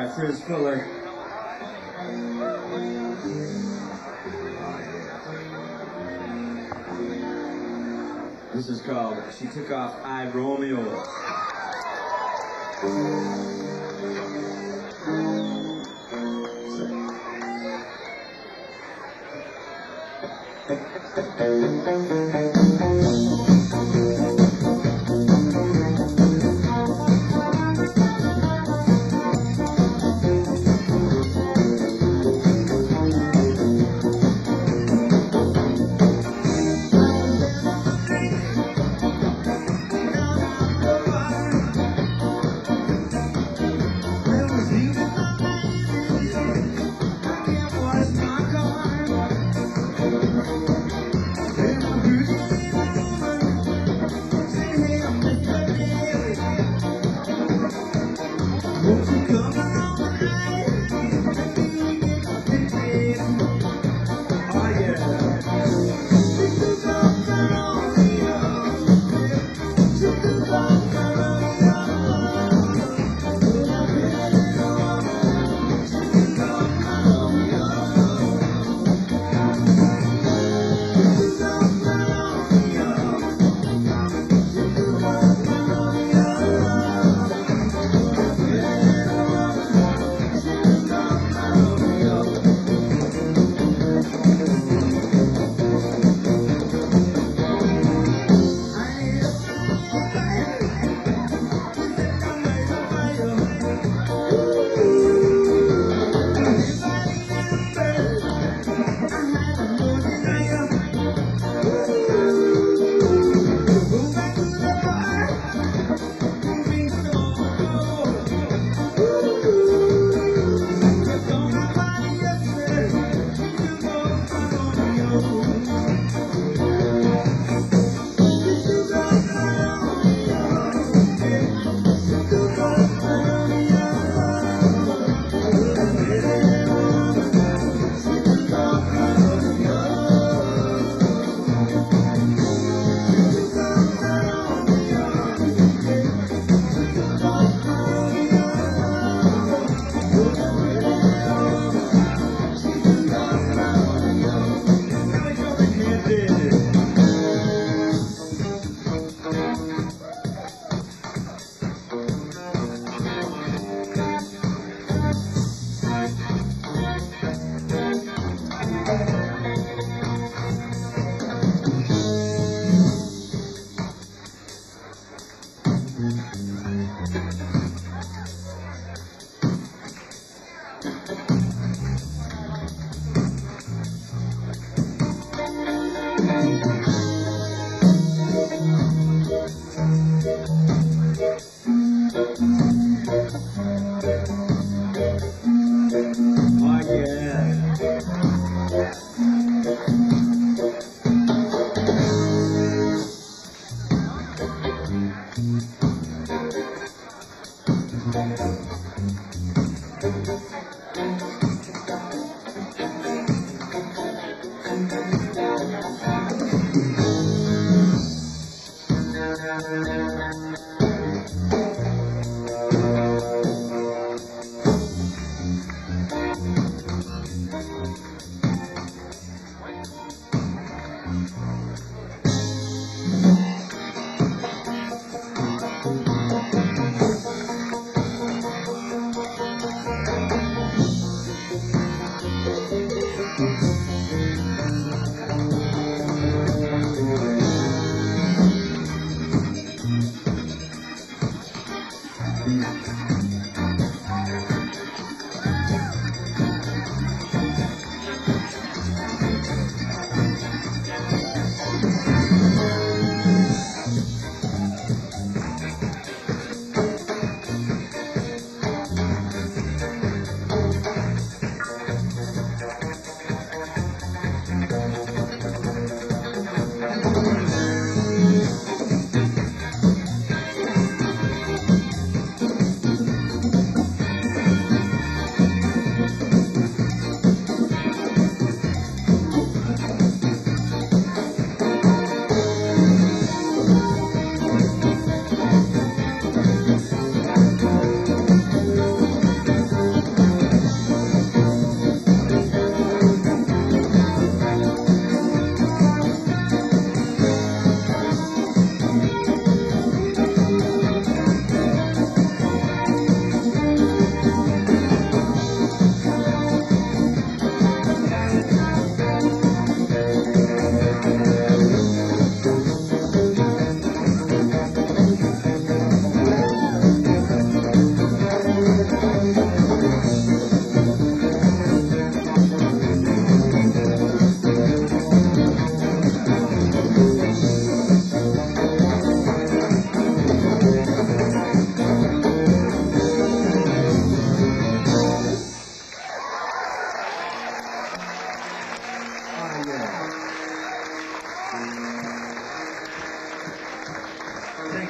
by Friz Fuller. This is called She Took Off I Romeo.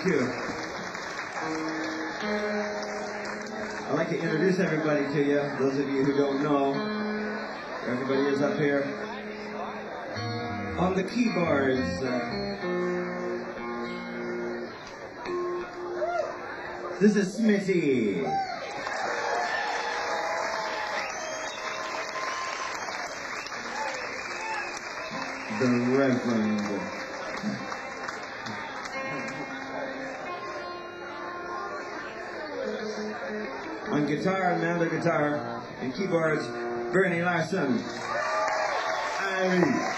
Thank you. I'd like to introduce everybody to you. Those of you who don't know, everybody is up here. On the keyboards, this is Smitty. The Reverend. On guitar, another guitar, and keyboards, Bernie Larson. Irie.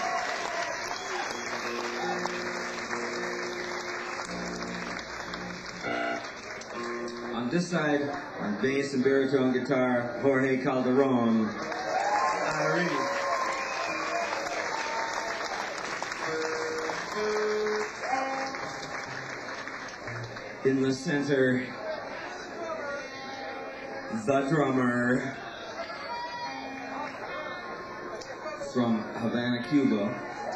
On this side, on bass and baritone guitar, Jorge Calderon. Irie. In the center, the drummer from Havana, Cuba.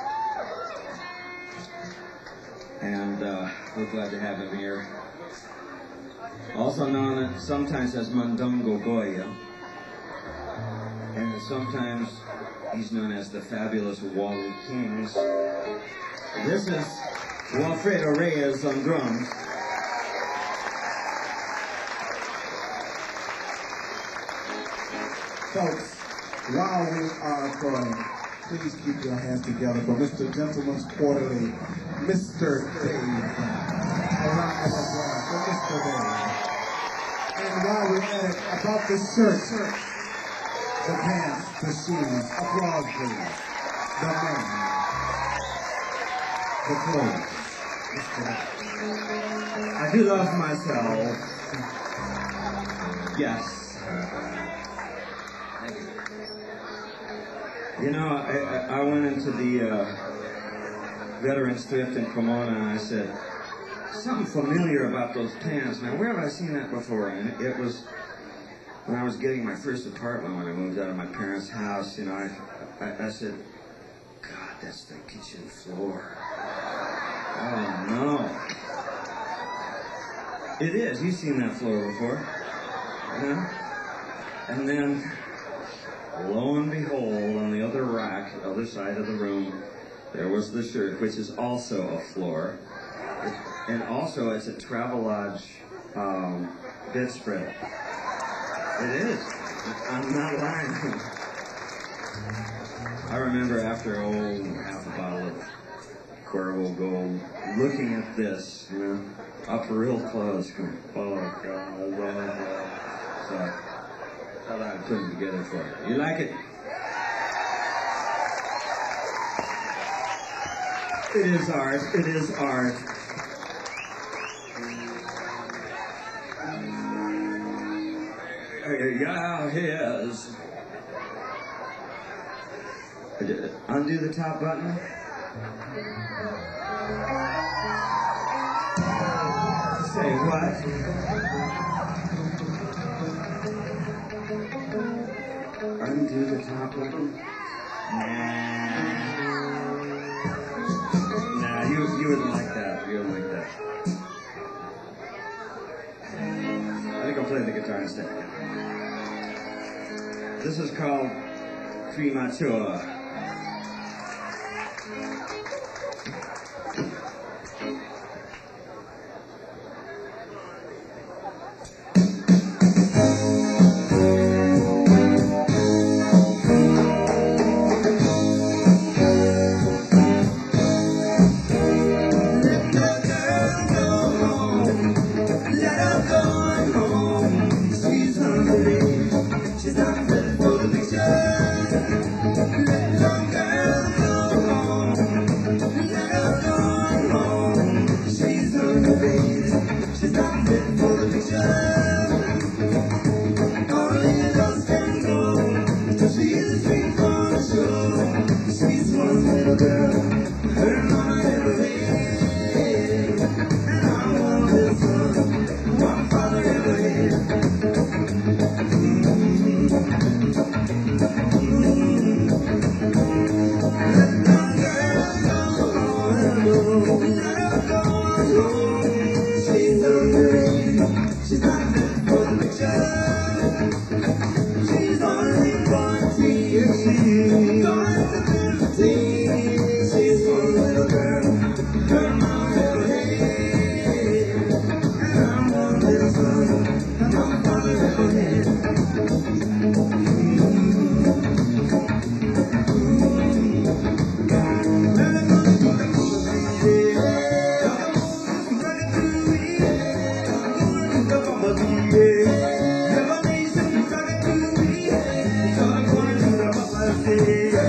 And we're glad to have him here. Also known sometimes as Mondongo Goya. And sometimes he's known as the fabulous Wally Kings. This is Walfredo Reyes on drums. Folks, while we are going, please keep your hands together for Mr. Gentleman's Quarterly, Mr. Dave. A round of applause for Mr. Dave. And while we're at it, about the shirt, the pants, the shoes, applause please. The men, the clothes, Mr. Dave. I do love myself. Yes. You know, I went into the Veterans Thrift in Pomona and I said, something familiar about those pants. Now, where have I seen that before? And it was when I was getting my first apartment when I moved out of my parents' house. You know, I said, God, that's the kitchen floor. Oh, no. It is. You've seen that floor before. Yeah? And then, lo and behold, on the other rack, the other side of the room, there was the shirt, which is also a floor. And also, it's a Travelodge bedspread. It is. I'm not lying. I remember after, half a bottle of Cuervo Gold, looking at this, you know, up real close, going, oh, God, so I thought I'd put it together for you. You like it? It is art. It is art. Yeah, here's. Undo the top button. Say what? Undo the top button? Nah, you wouldn't like that. You wouldn't like that. I think I'll play the guitar instead. This is called Premature. She's not ready for the picture. Let her go.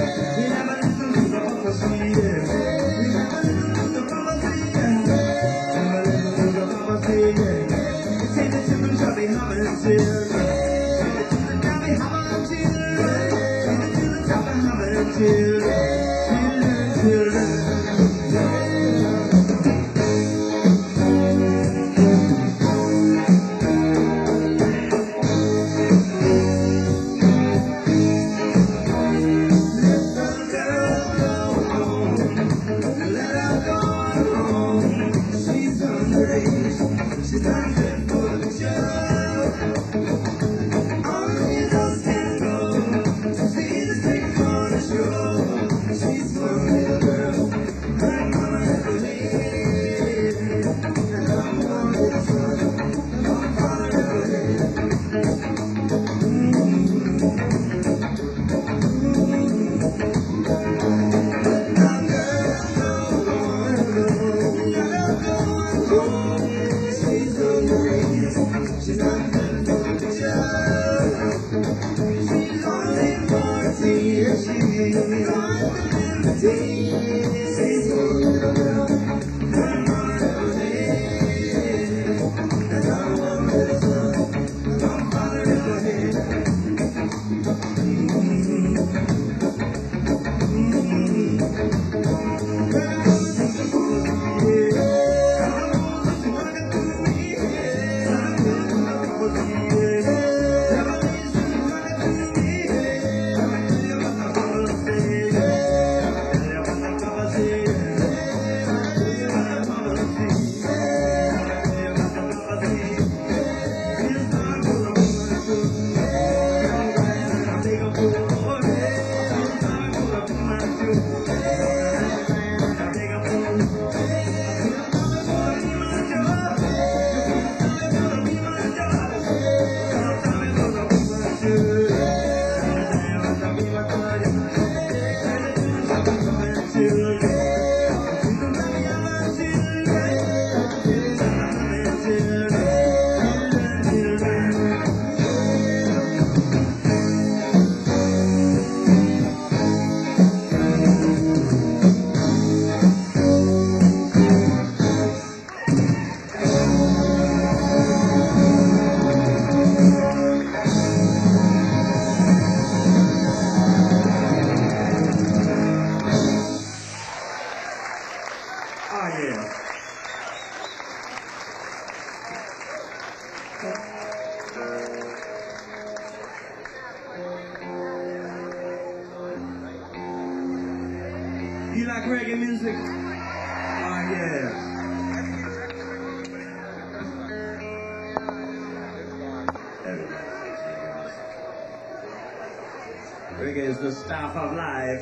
never listen to the prophecy. You never listen to the prophecy. Never listen to the prophecy. You say the children shall be having children. The children shall be having children. The children shall be having children. Children. You like reggae music? Oh, yeah. Reggae is the stuff of life.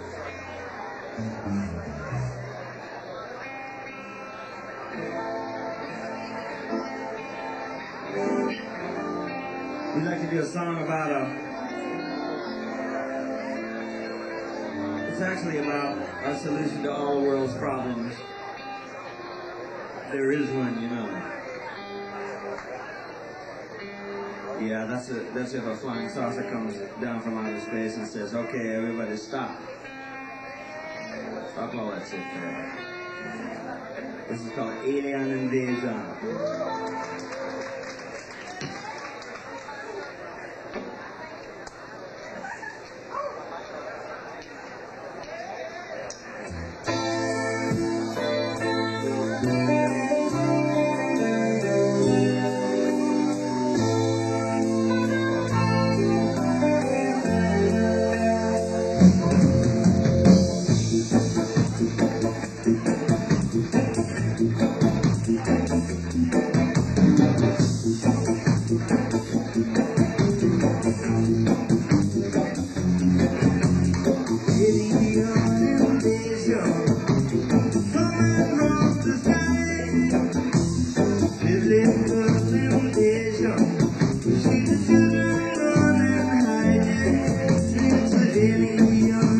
We'd like to do a song about it's actually about a solution to all the world's problems. There is one, you know. Yeah, that's if a flying saucer comes down from outer space and says, okay, everybody stop. Stop all that shit there. This is called Alien Invasion. She's a children running hiding. She's a alien.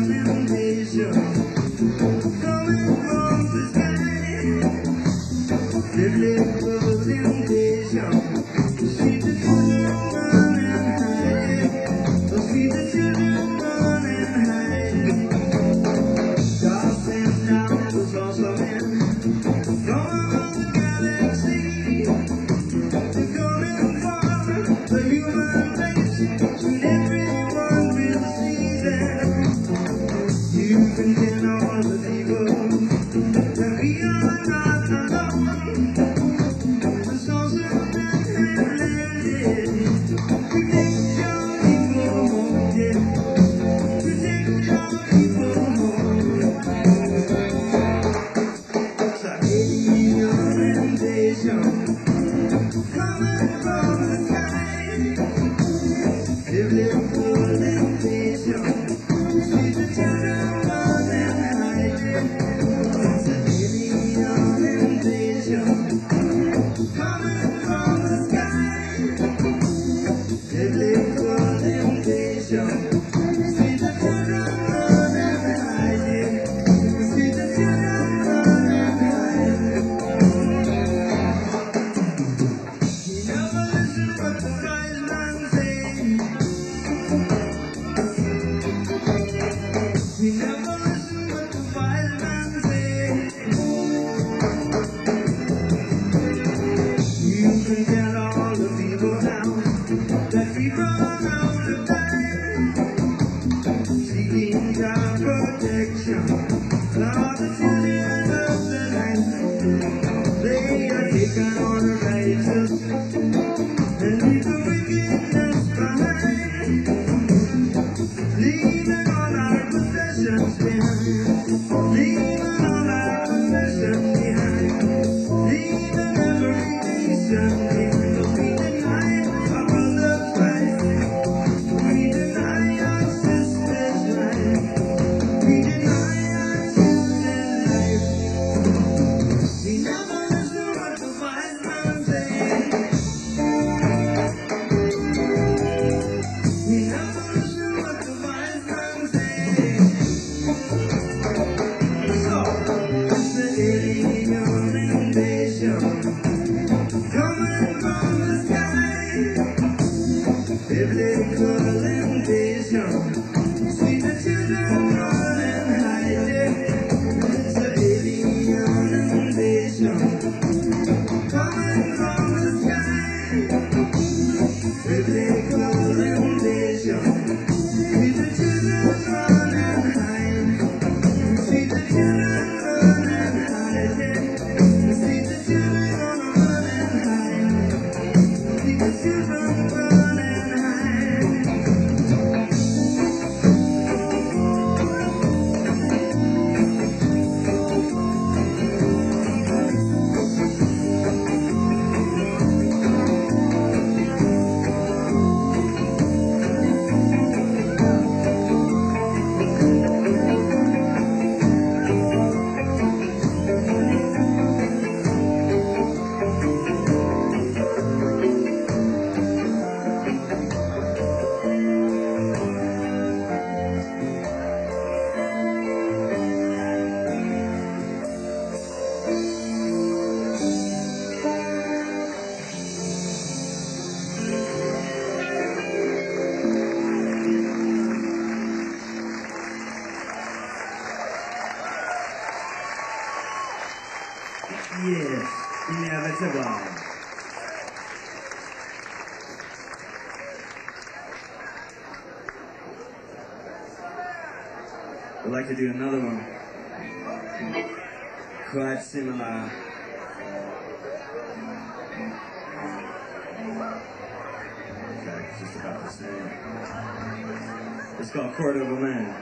We never listen what the wise man say. You can tell all the people now that we run out of time, seeking our protection. All the children of the night, they are taking all the righteous and leave the wickedness behind, leaving all our possessions behind, leaving all our possessions behind, leaving every nation behind. We deny our brother's rights, we deny our sister's rights, we deny our children's life. We never listen what the wise man says. We never listen what the wise man says. So, it's the alien invasion coming from the sky. Biblical invasion. See the children run and hide. It's the alien invasion coming from the sky. Biblical invasion. See the children run and hide. See the children run and hide. See the children run and hide. See the children run and hide. Yes, inevitable. I'd like to do another one. Quite similar. Okay, it's just about the same. It's called Court of a Man.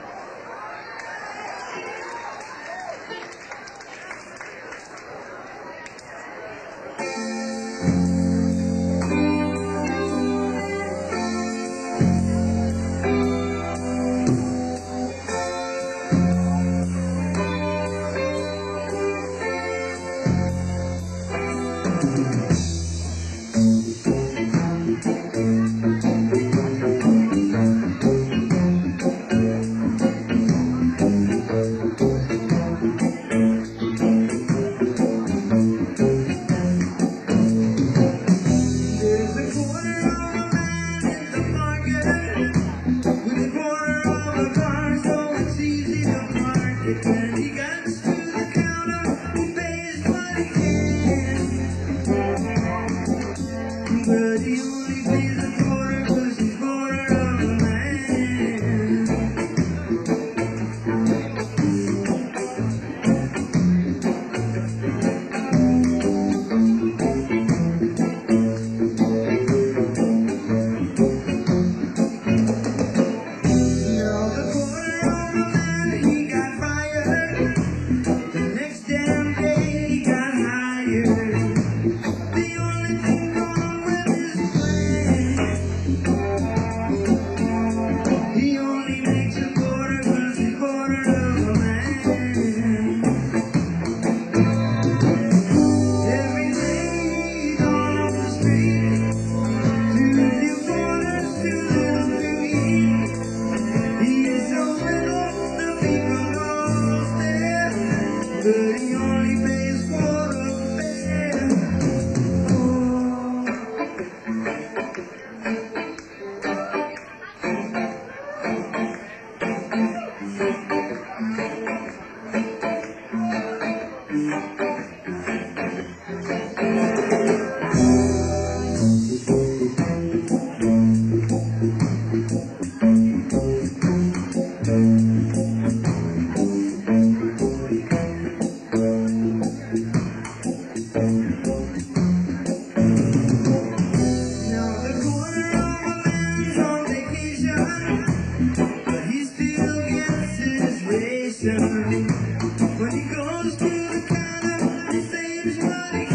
When he goes to the counter, he saves what he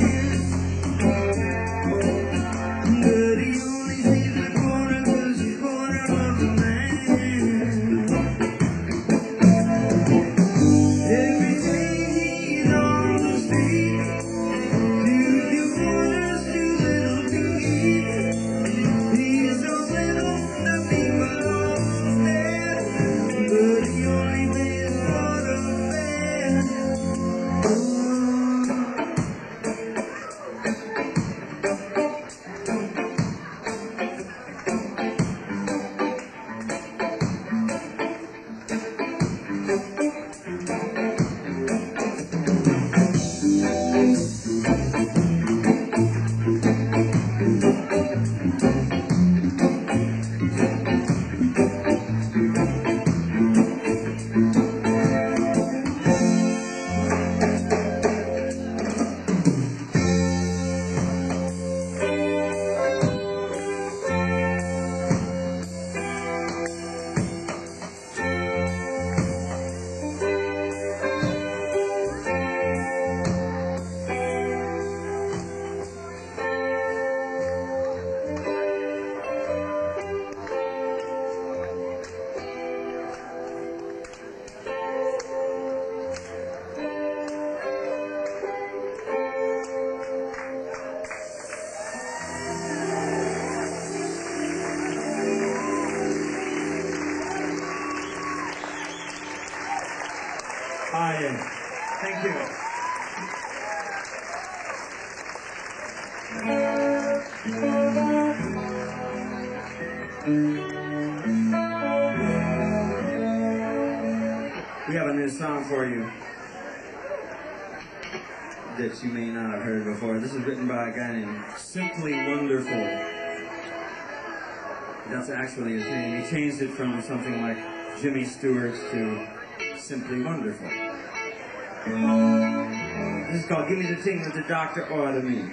can. But he only saves a quarter 'cause he's quarter of a man. Every day he's on the street to do orders too little to eat. He's so little, nothing but all dead. But he only pays for the fare. Hi, thank you. We have a new song for you that you may not have heard before. This is written by a guy named Simply Wonderful. That's actually his name. He changed it from something like Jimmy Stewart to Simply Wonderful. This is called Give Me the Thing That the Doctor Ordered Me.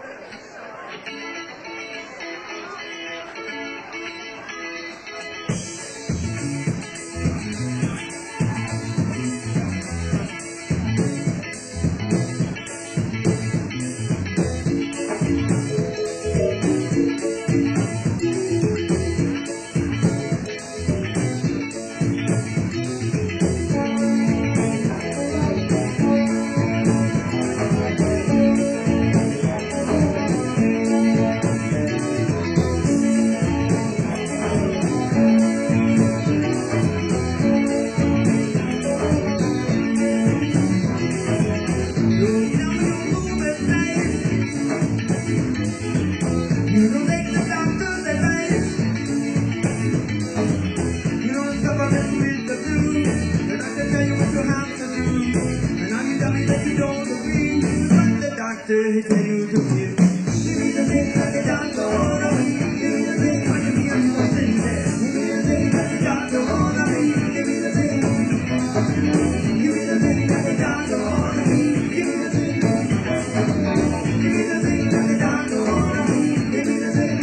He tell you to give me the thing that the doctor ordered me. Give me the thing, I can hear you sitting there. Give me the thing that the doctor ordered me. Give me the thing. Give me the thing that the doctor ordered me. Give me the thing. Give me the thing that the doctor ordered me. Give me the thing.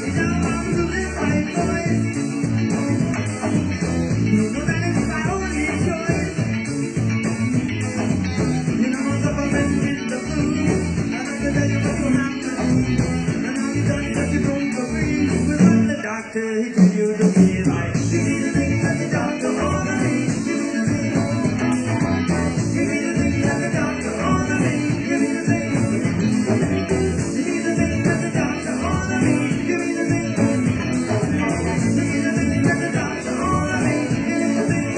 Now I'm losing my voice. You know that it's my only choice. You know I'm suffering with the blues. I have to tell you what will happen. And all you done is that you broke the free. With what the doctor he told you to be right. Give me the thing that the doctor ordered me. Give me the thing. Give me the thing that the doctor ordered me. Give me the thing. Give me the thing that the doctor ordered me. Give me the thing. Give me the thing that the doctor ordered me. Give me the thing.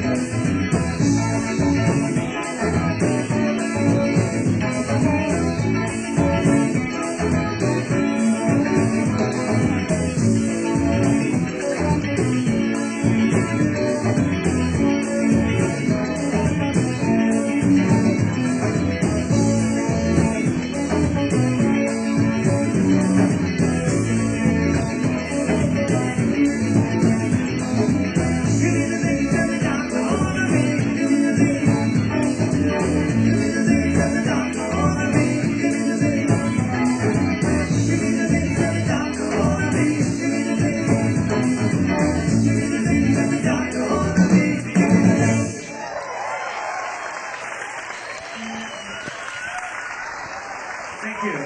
Thank you.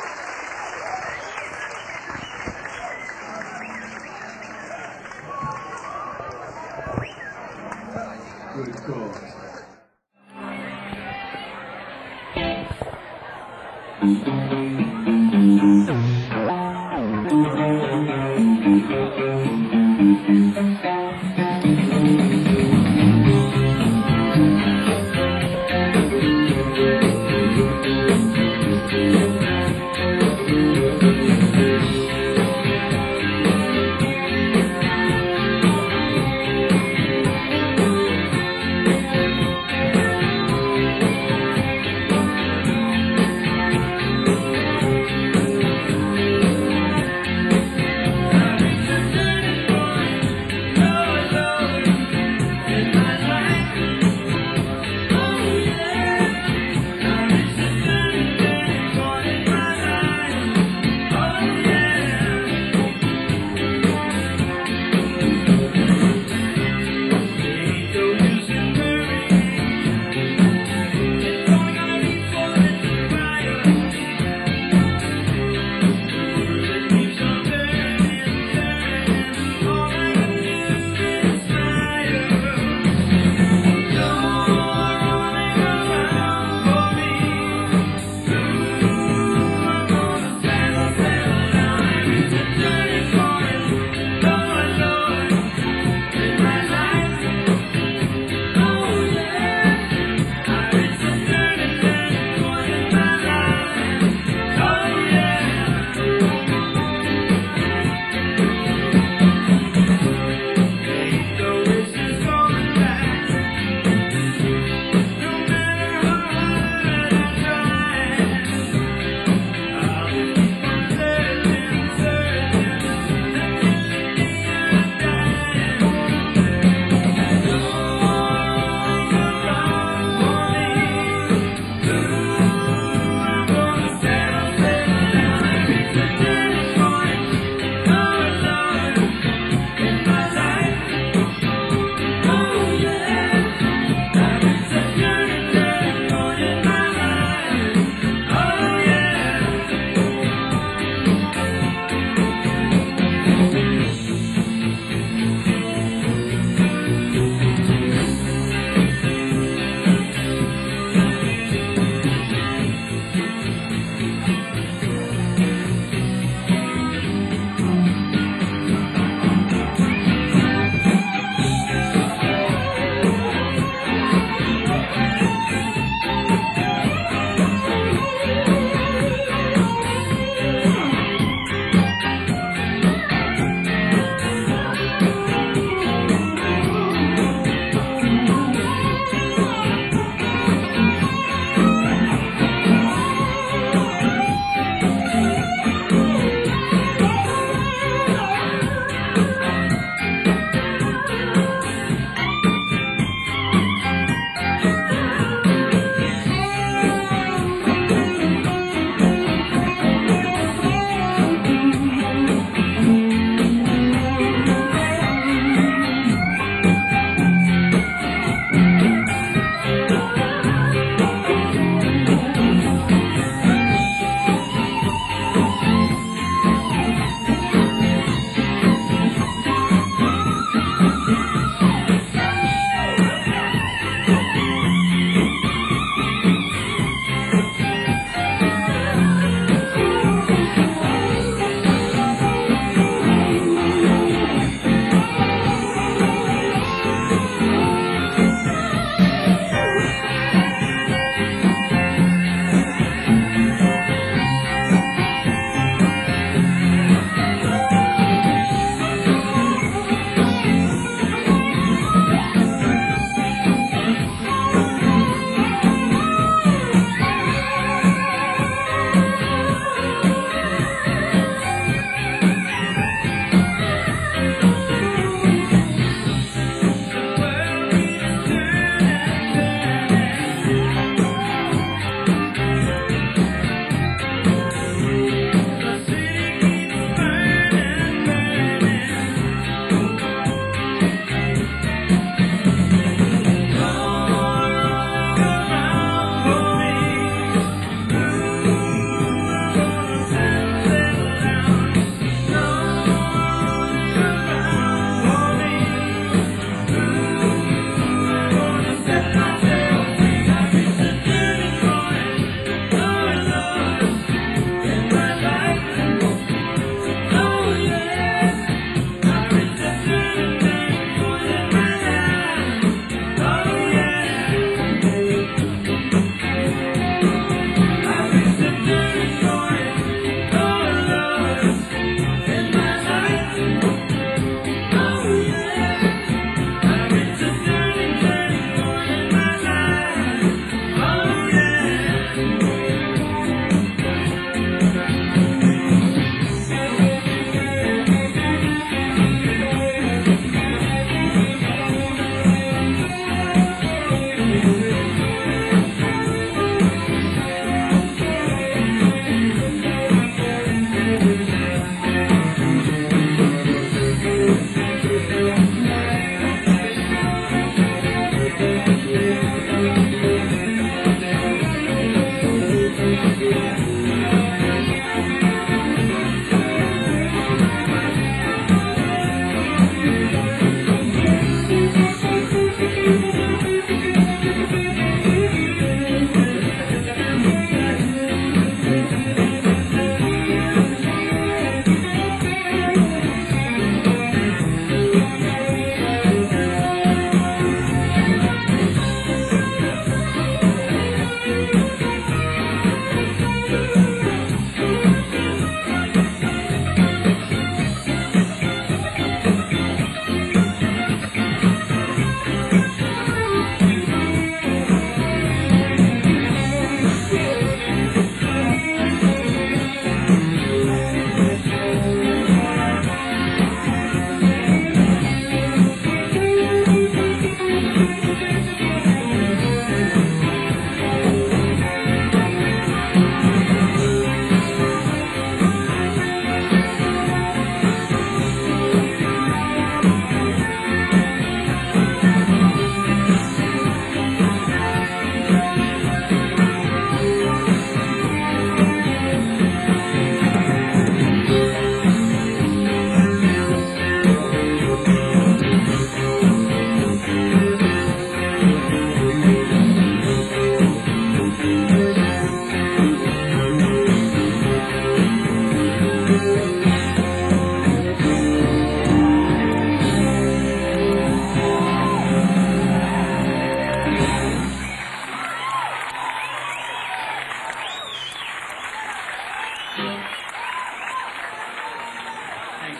Good call.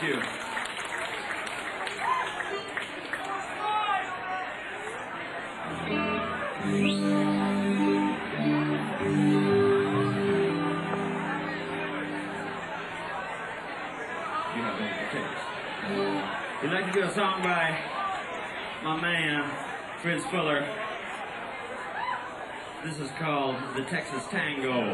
Thank you. You have any tickets? We'd like to do a song by my man, Fritz Fuller. This is called The Texas Tango.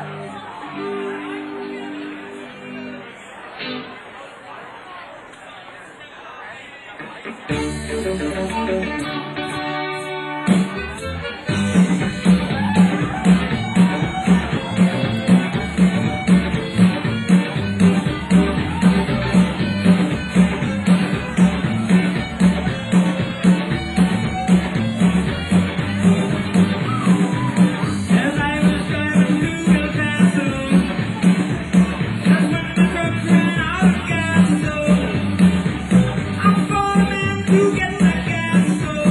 As I was driving to El Paso, that's when the truck ran out of gas. So I'm falling to get the gas. So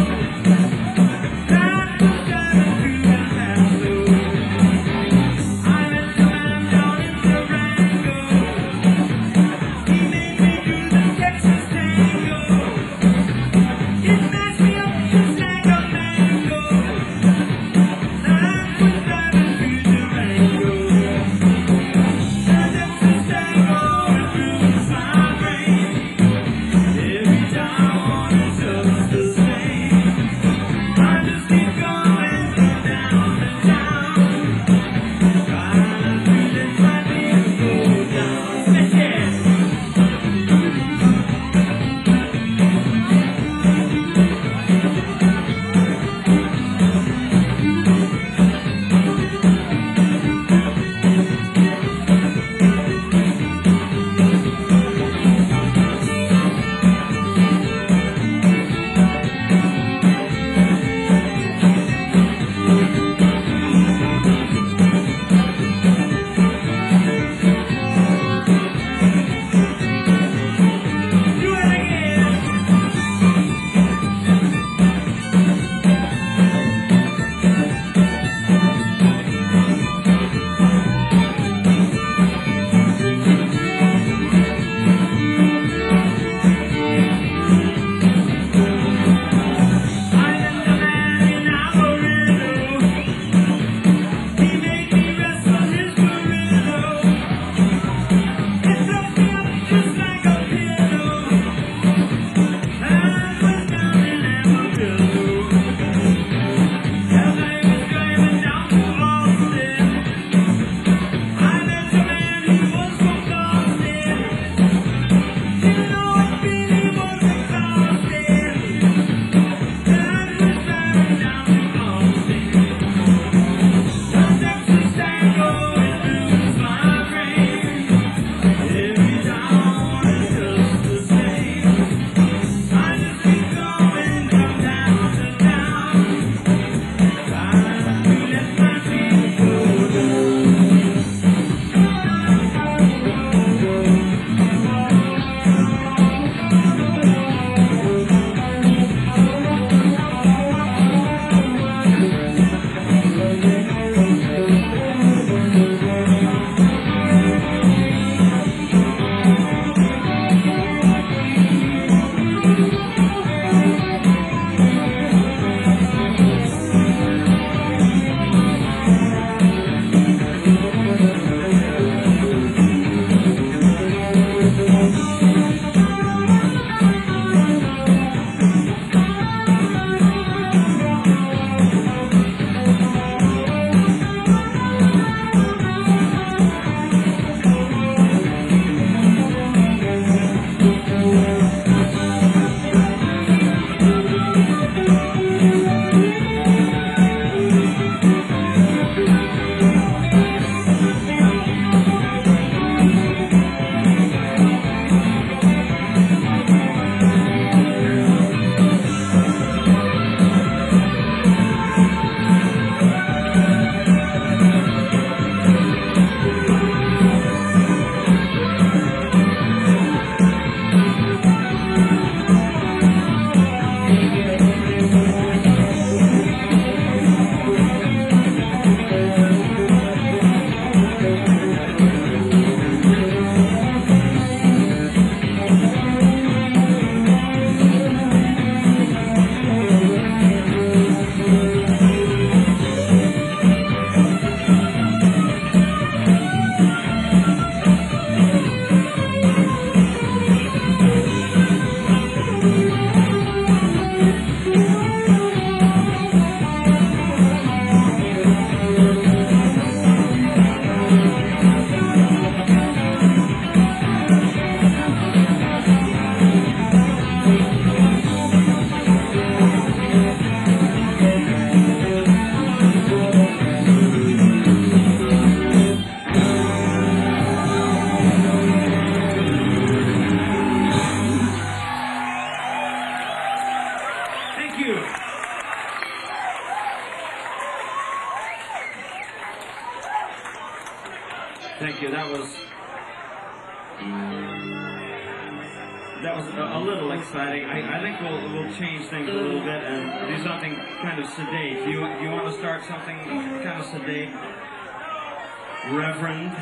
that was a little exciting. I think we'll change things a little bit and do something kind of sedate. Do you want to start something kind of sedate, Reverend?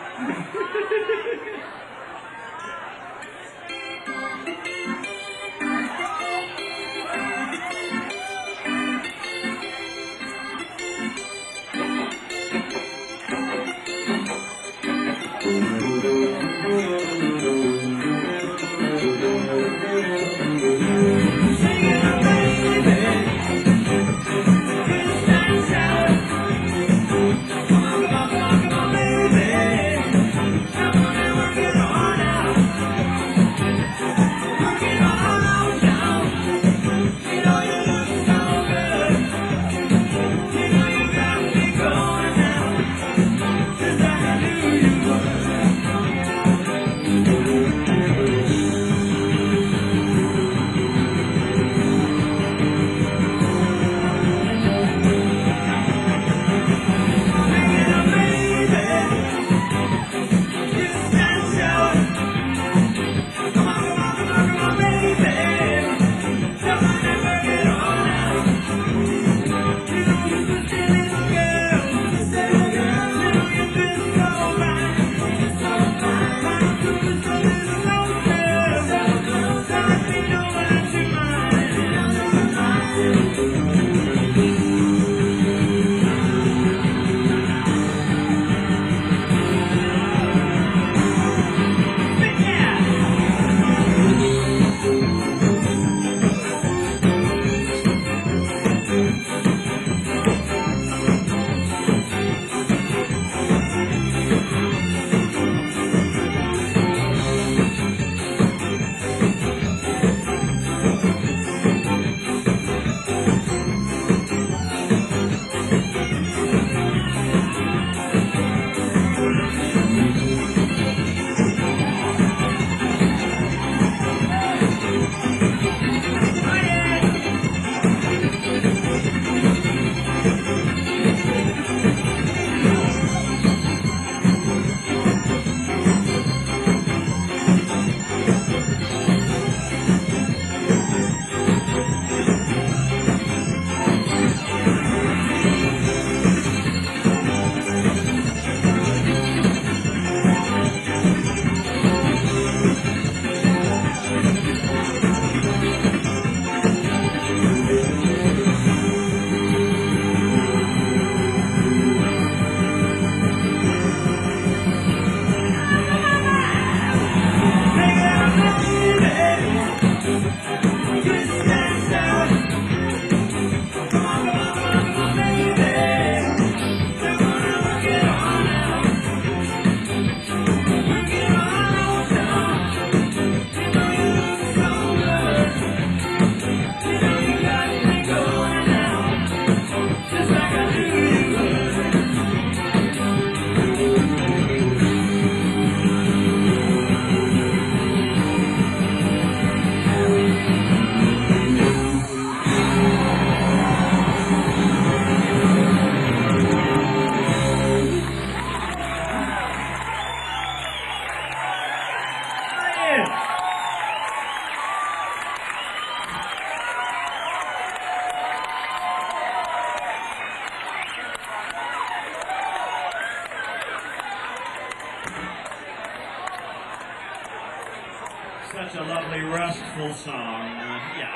Such a lovely, restful song. Yeah.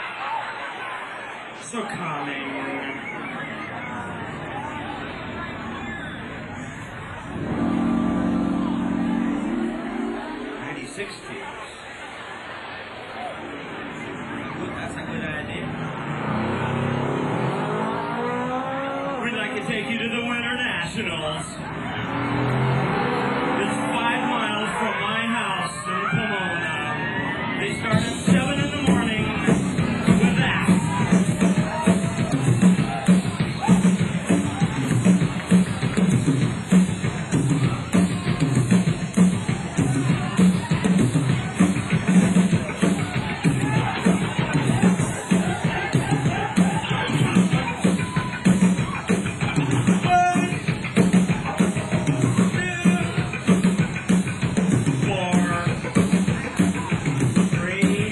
So calming. That's a good idea. We'd like to take you to the Winter Nationals. It's 5 miles from my house in Pomona. They start at 7 in the morning with that. Three.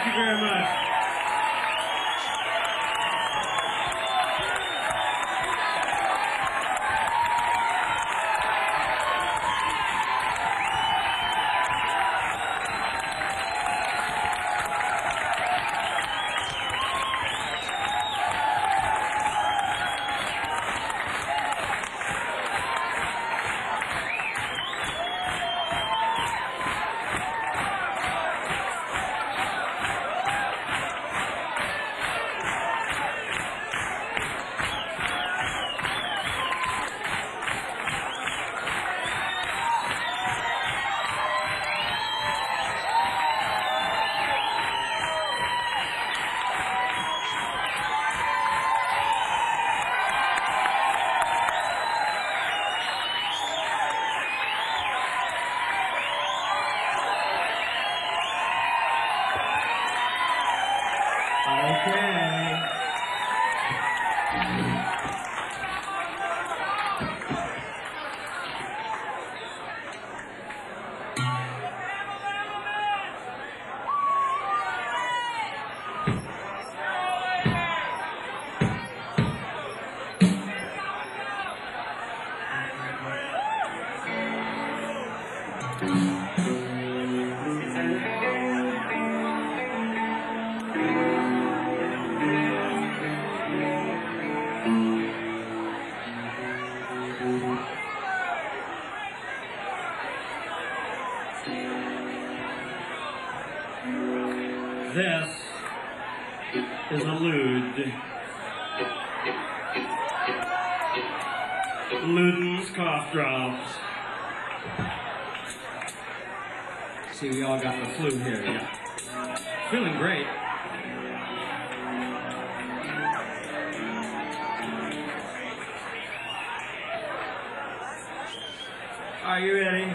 you very much. Okay. This is a lewd. Luden's cough drops. See, we all got the flu here, yeah. Feeling great. Are you ready?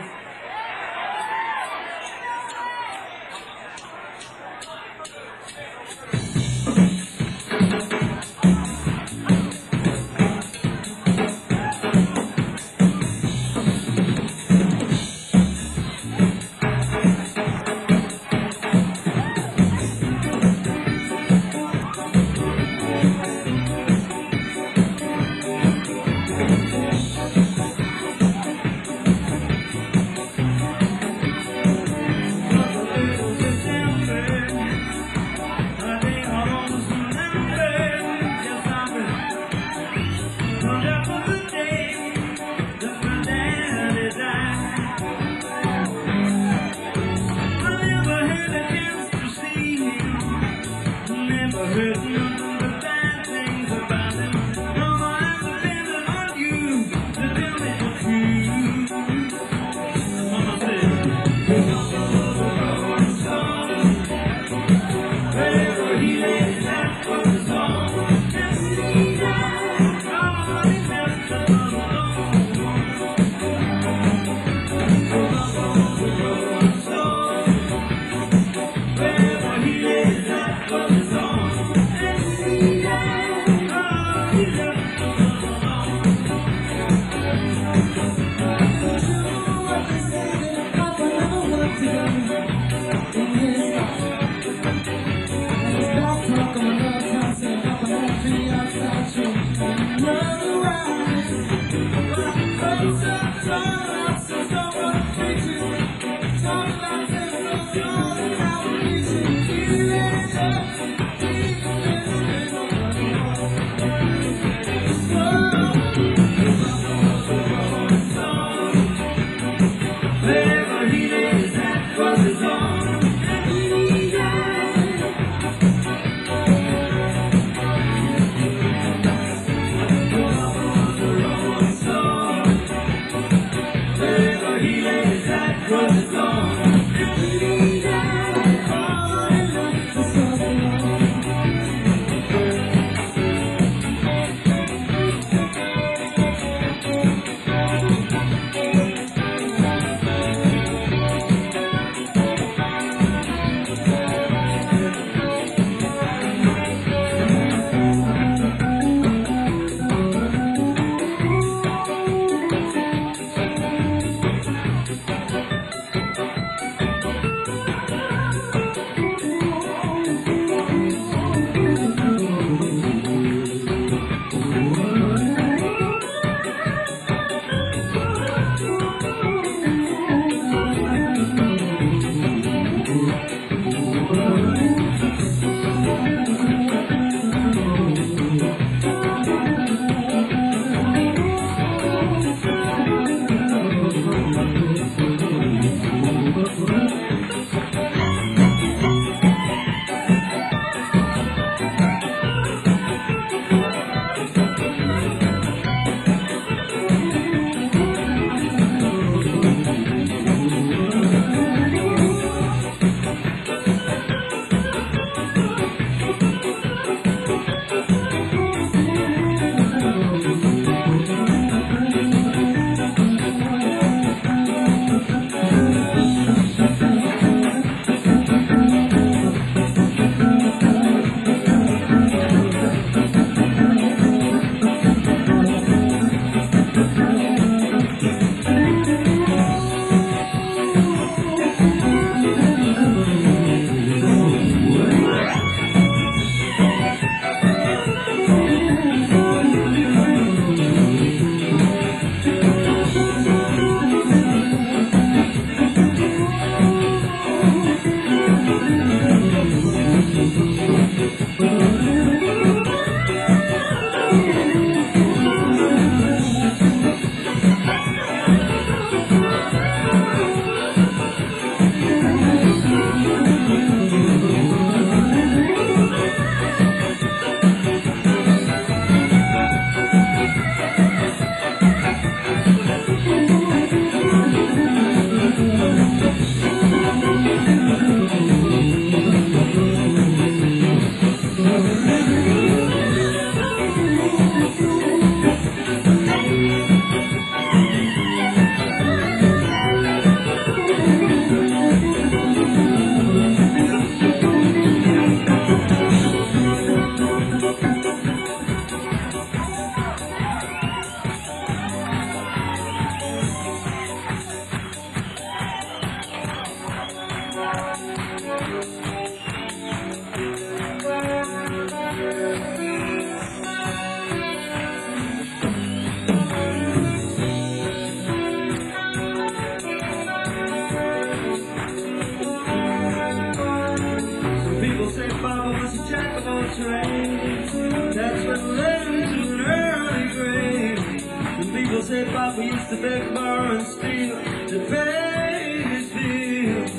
People say Papa was a jack of all trades. That's what led him to an early grave. Some people say Papa used to beg, borrow, and steal to pay his bills.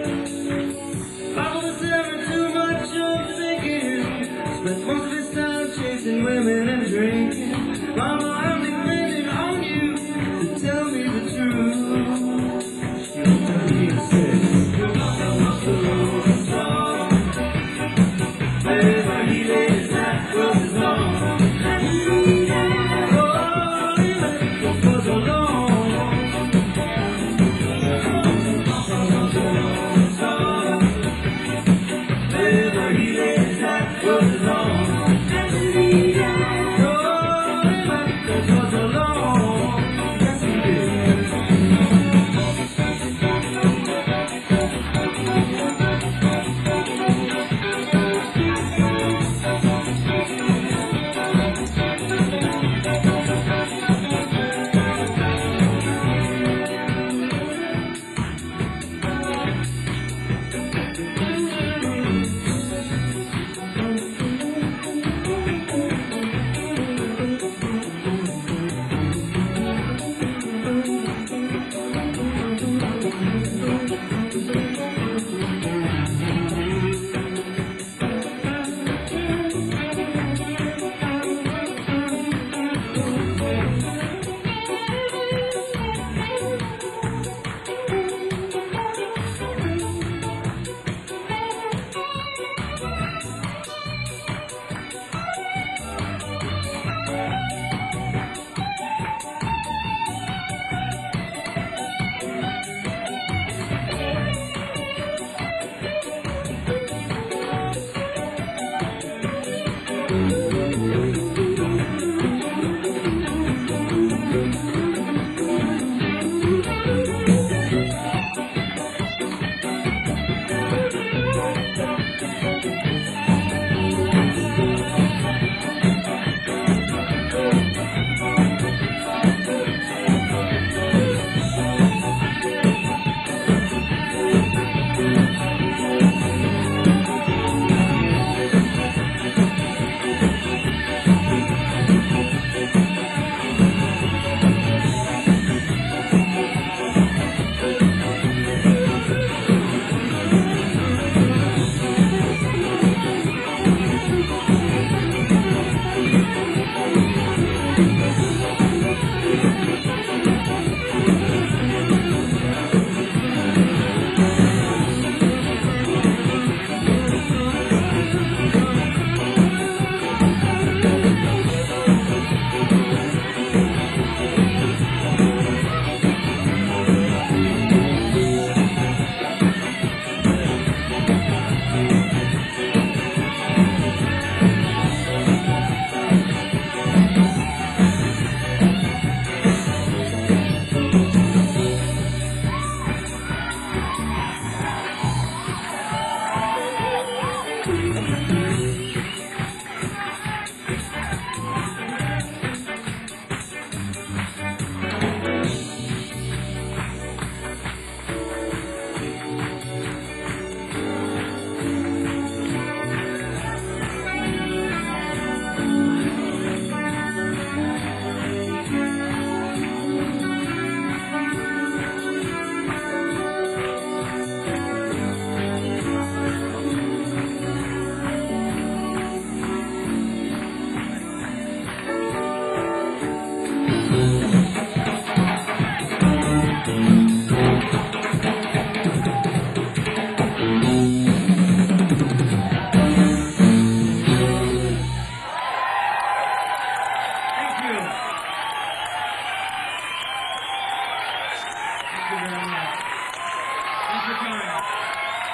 Papa was never too much of thinking. Spent most of his time chasing women and drinking. Mama, I'm depending on you to tell me the truth. She looked at me and said, "Your mama was the Lord's song. Wherever he laid his hat was his home. Oh, he left it for so long. Papa was the Lord's song. Wherever he laid his hat was his home. Oh, he left it for so long. Yes, he did.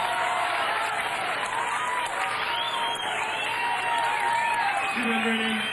Remember